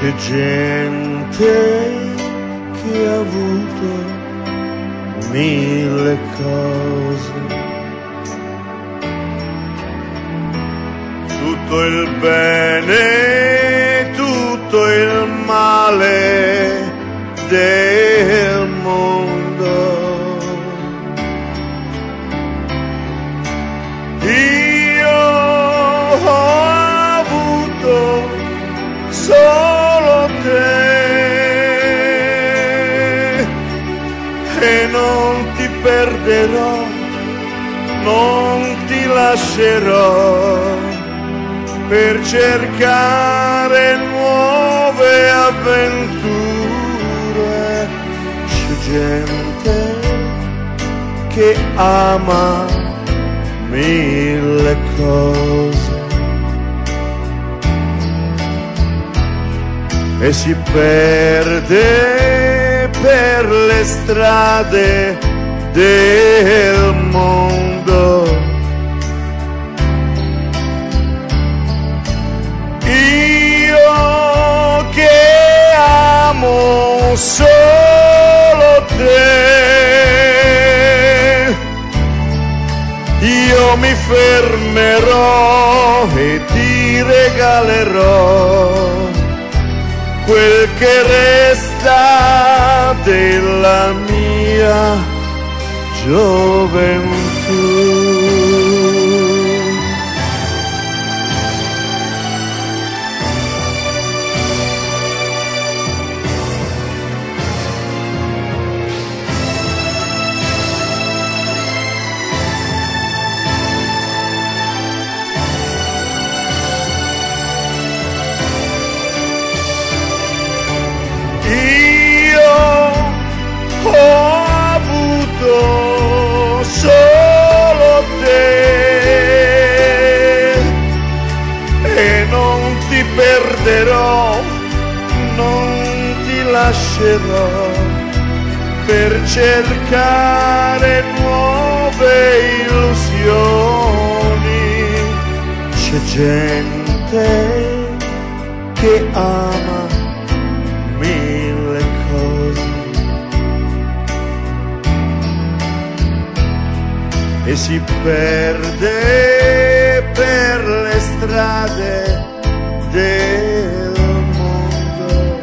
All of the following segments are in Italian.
C'è gente che ha avuto 1000 cose, tutto il bene, tutto il male del mondo. Io ho avuto solo te e non ti perderò, non ti lascerò per cercare nuove avventure. C'è gente che ama 1000 cose e si perde per le strade del mondo. Io che amo solo te, io mi fermerò e ti regalerò quel che resta della mia gioventù. Ho avuto solo te e non ti perderò, non ti lascerò per cercare nuove illusioni. C'è gente che ama 1000 cose e si perde per le strade del mondo.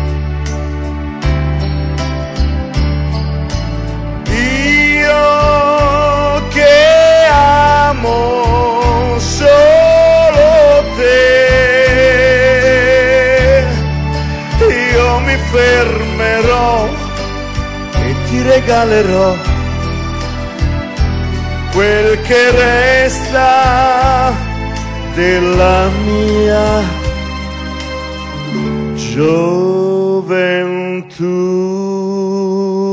Io che amo solo te, io mi fermerò e ti regalerò quel che resta della mia gioventù.